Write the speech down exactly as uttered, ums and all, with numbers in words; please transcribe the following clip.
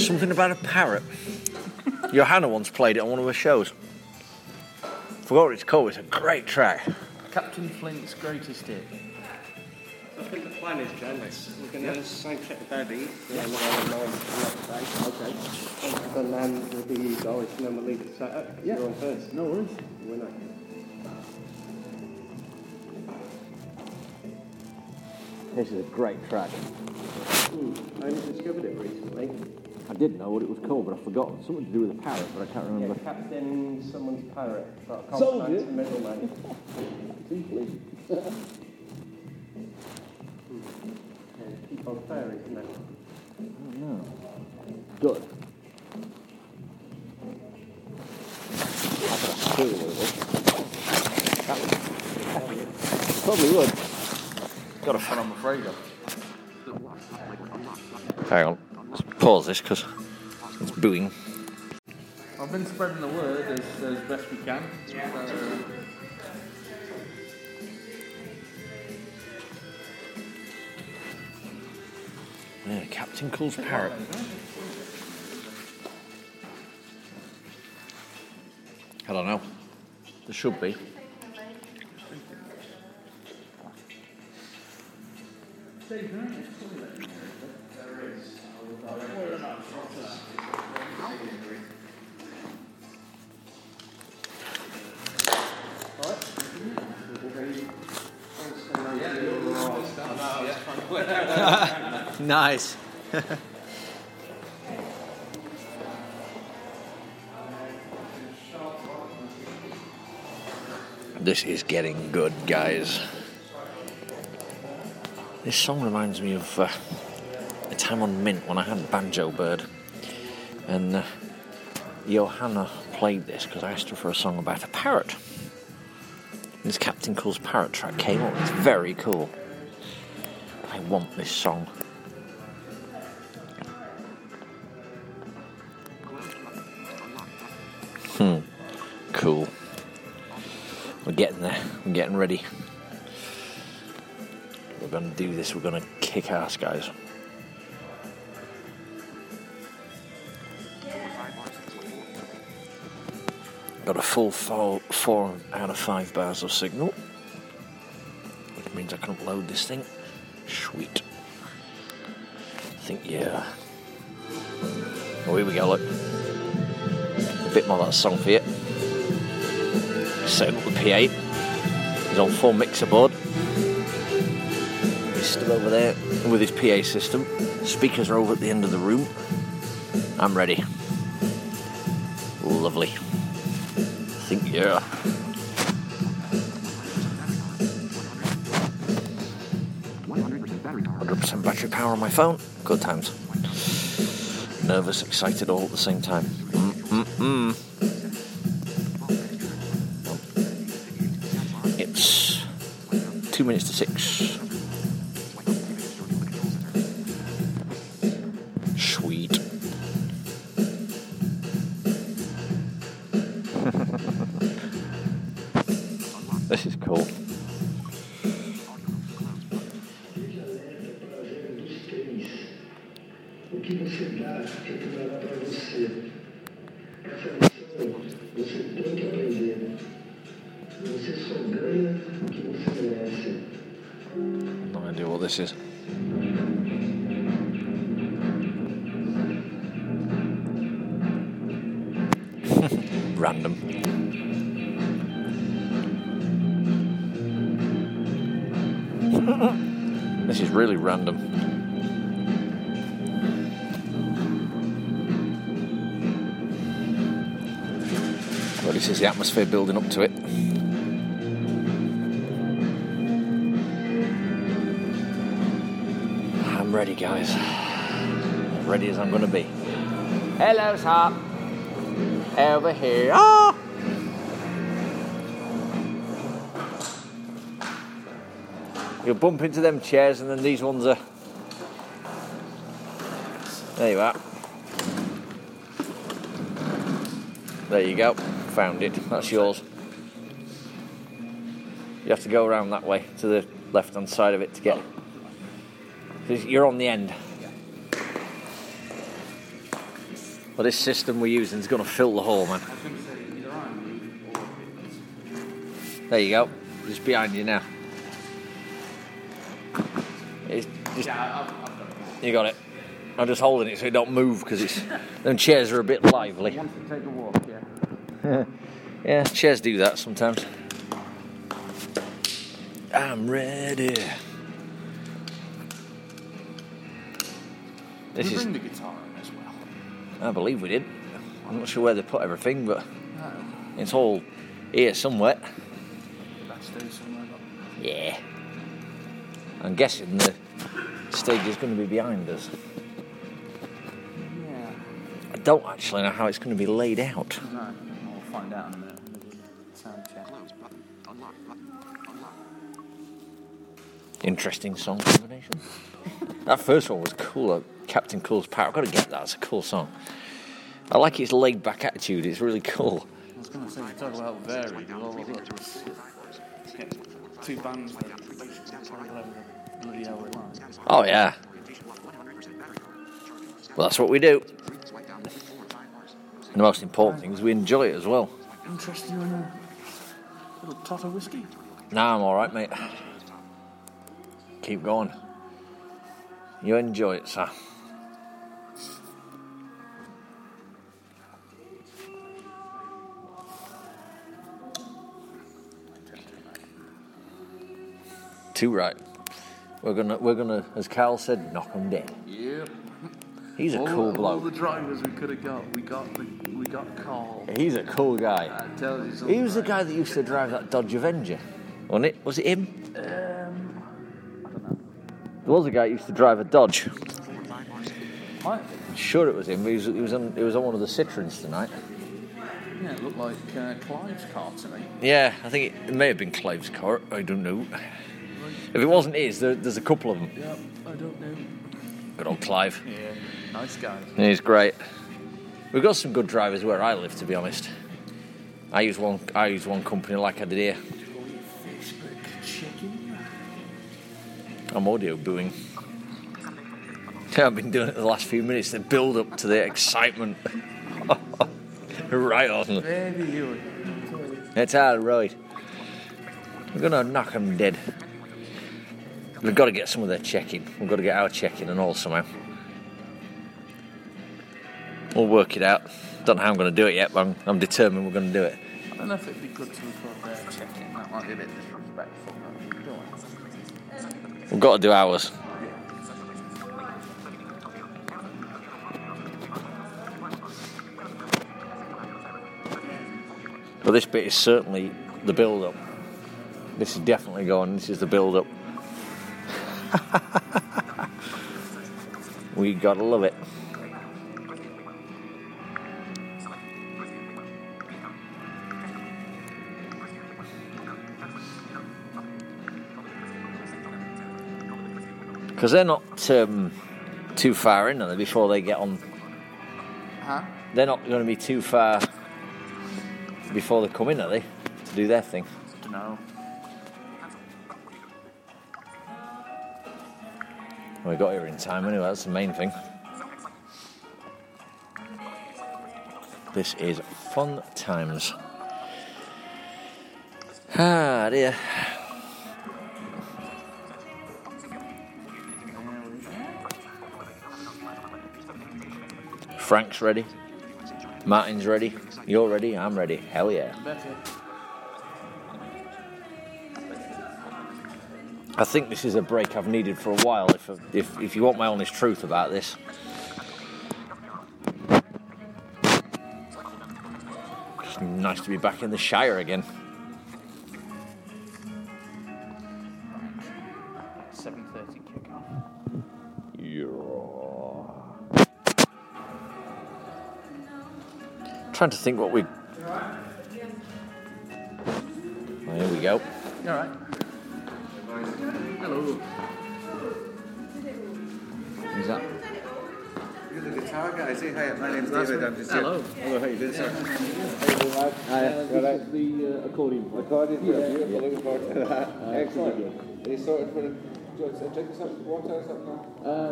Something about a parrot. Johanna once played it on one of her shows. Forgot what it's called. It's a great track. Captain Flint's greatest hit. I think the plan is, Jen, we're going to Yep. sound check the baby. Yeah. And then we'll okay. And then we'll do you guys, and then we'll leave the setup. Yeah. You're on first. No worries. Winner. This is a great track. Hmm. I only discovered it recently. I did know what it was called, but I forgot. Something to do with a parrot, but I can't remember. Yeah, Captain someone's parrot. But I can't Soldier. pronounce the middle name. Yeah, keep on fairies, isn't it? No. Good. I've got a clue what it was. That would... Probably would. Got a fun, I'm afraid of. Hang on. Let's pause this because it's booing. I've been spreading the word as, as best we can. Uh, Yeah, Captain Cool's parrot. I don't know. There should be. Nice. This is getting good, guys. This song reminds me of uh, a time on Mint when I had Banjo Bird, and uh, Johanna played this because I asked her for a song about a parrot. This Captain Cool's parrot track came up. It's very cool. I want this song. Hmm. Cool. We're getting there. We're getting ready. We're going to do this. We're going to kick ass, guys. Got a full four, four out of five bars of signal, which means I can upload this thing. Sweet. I think, yeah. Oh, here we go, look. A bit more of that song for you. Setting up the P eight. He's on full mixer board. He's still over there with his P A system. Speakers are over at the end of the room. I'm ready. Lovely. I think, yeah. one hundred percent battery power on my phone. Good times. Nervous, excited all at the same time. Mm-mm-mm. It's two minutes to six. Sweet. This is cool. O que você dá é que vai dar para você. Essa lição você tem que aprender. Você só ganha o que você merece. No idea what this is. Random. This is really random. Well, this is the atmosphere building up to it. I'm ready, guys. As ready as I'm going to be. Hello, sir. Over here. Ah! You'll bump into them chairs and then these ones are... There you are. There you go. Found it. That's yours. You have to go around that way to the left-hand side of it to get... You're on the end. Well, this system we're using is going to fill the hole, man. I was going to say either iron or There you go. Just behind you now. It's just, yeah, I've, I've got it. you got it. I'm just holding it so it don't move because it's them chairs are a bit lively. Once you take a walk, yeah. Yeah, chairs do that sometimes. I'm ready. This we is. bring the guitar in as well. I believe we did. I'm not sure where they put everything, but No. it's all here somewhere. Backstage somewhere. But Yeah. I'm guessing the stage is going to be behind us. yeah. I don't actually know how it's going to be laid out. No. We'll find out in a minute. Sound check. Interesting song combination. That first one was cool. uh, Captain Cool's Power. I've got to get that. It's a cool song. I like its laid back attitude. It's really cool. I was going to say, you talk about varied. Well, look, it's, yeah, two bands that basically play whatever the bloody hell they like. Oh, yeah. Well, that's what we do. And the most important thing is we enjoy it as well. Interest you in a little tot of whiskey? Nah, I'm alright, mate. Keep going. You enjoy it, sir. Too right. We're gonna, we're gonna, as Carl said, knock 'em dead. Yeah. He's a all, cool all bloke. the drivers we could have got, we got the, we got Carl. He's a cool guy. I tell you something. He was the guy that used to drive that Dodge Avenger, wasn't it? Was it him? Um, I don't know. There was a guy that used to drive a Dodge. Might have been. Sure, it was him. He was, he was on, he was on one of the Citroens tonight. Yeah, it looked like uh, Clive's car to me. Yeah, I think it, it may have been Clive's car. I don't know. If it wasn't his, there, there's a couple of them. Yeah, I don't know. Good old Clive. Yeah, nice guy. He's great. We've got some good drivers where I live, to be honest. I use one. I use one company like I did here. Facebook checking. I'm audio booing. I've been doing it the last few minutes to build up to the excitement. Right on. Baby, you. It's all right. We're gonna knock them dead. We've got to get some of their checking. We've got to get our checking and all somehow. We'll work it out. Don't know how I'm going to do it yet, but I'm, I'm determined we're going to do it. I don't know if it'd be good to record their checking. That might be a bit disrespectful. But go on. We've got to do ours. But this bit is certainly the build-up. This is definitely going. This is the build-up. We gotta love it. Because they're not um, too far in, are they, before they get on? Huh? They're not going to be too far before they come in, are they, to do their thing? Don't know. We got here in time anyway, that's the main thing. This is fun times. Ah, dear. Frank's ready. Martin's ready. You're ready. I'm ready. Hell yeah. Better. I think this is a break I've needed for a while, if if, if you want my honest truth about this. It's nice to be back in the Shire again. seven thirty kickoff. Yeah. Trying to think what we... Well, here we go. You alright? Hello. Is that... You're the guitar guy. Say hi. My name's David. I'm just Hello. here. Hello. How you doing, sir? Hi, right. The uh, accordion. Accordion. Yeah, Yeah. yeah. Looking forward to that. Uh, Excellent. Are you sorted for the? Do you want to drink some water or something? Um,